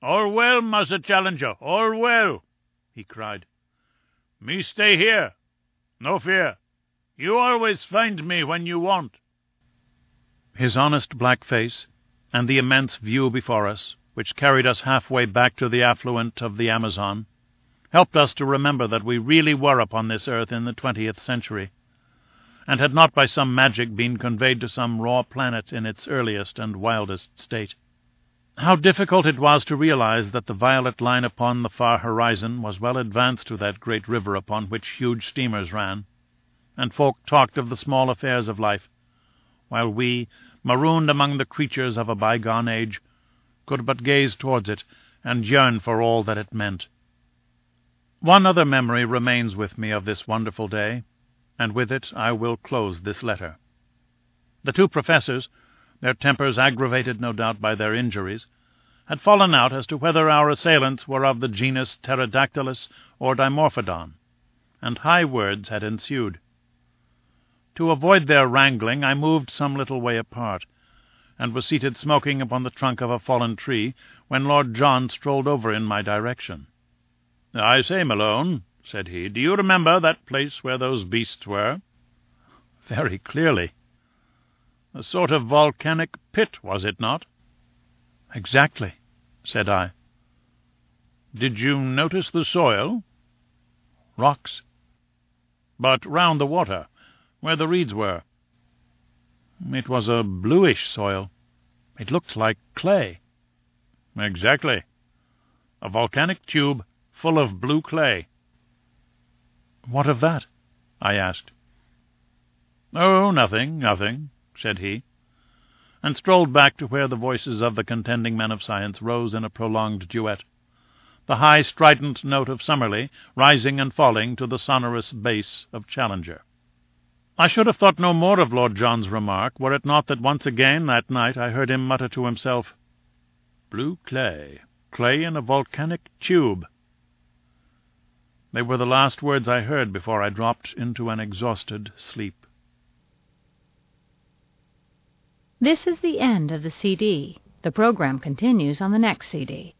"All well, Massa Challenger, all well," he cried. "Me stay here. No fear. You always find me when you want." His honest black face, and the immense view before us, which carried us halfway back to the affluent of the Amazon, helped us to remember that we really were upon this earth in the 20th century, and had not by some magic been conveyed to some raw planet in its earliest and wildest state. How difficult it was to realize that the violet line upon the far horizon was well advanced to that great river upon which huge steamers ran, and folk talked of the small affairs of life, while we, marooned among the creatures of a bygone age, could but gaze towards it and yearn for all that it meant. One other memory remains with me of this wonderful day, and with it I will close this letter. The two professors, their tempers aggravated no doubt by their injuries, had fallen out as to whether our assailants were of the genus Pterodactylus or Dimorphodon, and high words had ensued. To avoid their wrangling, I moved some little way apart, and was seated smoking upon the trunk of a fallen tree when Lord John strolled over in my direction. "I say, Malone," said he, "do you remember that place where those beasts were?" "Very clearly." "A sort of volcanic pit, was it not?" "Exactly," said I. "Did you notice the soil?" "Rocks." "But round the water, where the reeds were?" "It was a bluish soil. It looked like clay." "Exactly. A volcanic tube full of blue clay." "What of that?" I asked. "Oh, nothing, nothing," said he, and strolled back to where the voices of the contending men of science rose in a prolonged duet, the high strident note of Summerlee rising and falling to the sonorous bass of Challenger. I should have thought no more of Lord John's remark, were it not that once again that night I heard him mutter to himself, "Blue clay, clay in a volcanic tube." They were the last words I heard before I dropped into an exhausted sleep. This is the end of the CD. The program continues on the next CD.